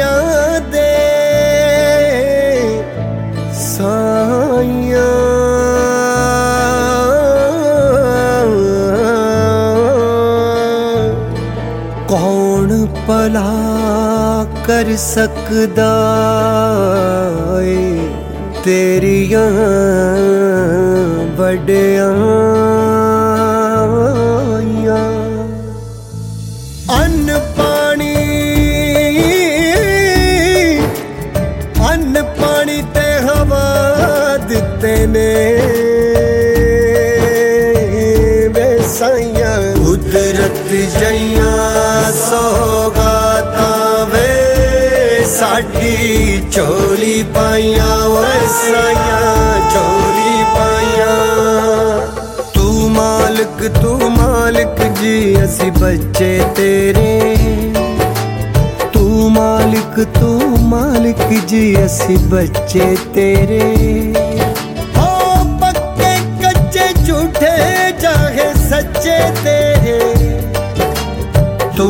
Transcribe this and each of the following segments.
तेरियां दे साइयां कौन भला कर सकदा है तेरियां वड्याइयां। अन्न पानी ते हवा दिते ने वे साइयां कुदरत जइयां सौगातां वे साडी झोली पाइयां वे साइयां झोली पाइयां। तू मालिक जी असी बच्चे तेरे, तू मालिक जी असी बच्चे तेरे। हो पक्के कच्चे झूठे चाहे सच्चे तेरे। तू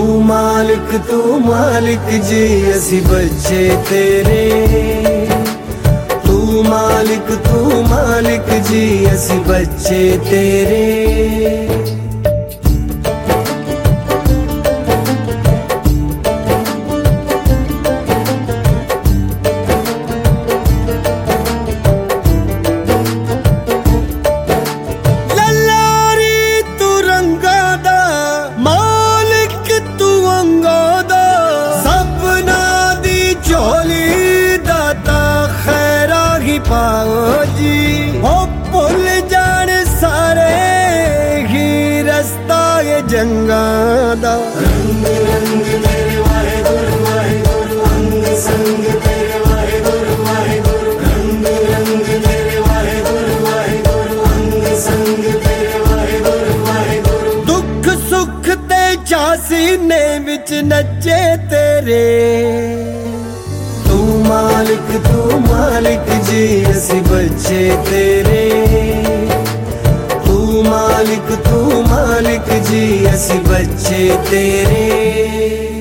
मालिक जी असी बच्चे तेरे। तू मालिक जी असी बच्चे तेरे। पाओ जी हो भुल जान सारे ही रस्ता ये जंगा दा। रंग रंग तेरे वाहेगुरु वाहेगुरु अंग संग तेरे वाहेगुरु वाहेगुरु। रंग रंग तेरे वाहेगुरु वाहेगुरु अंग संग तेरे वाहेगुरु वाहेगुरु। दुख सुख ते सीने विच नचे तेरे। तू मालिक जी असी बच्चे तेरे। तू मालिक जी असी बच्चे तेरे।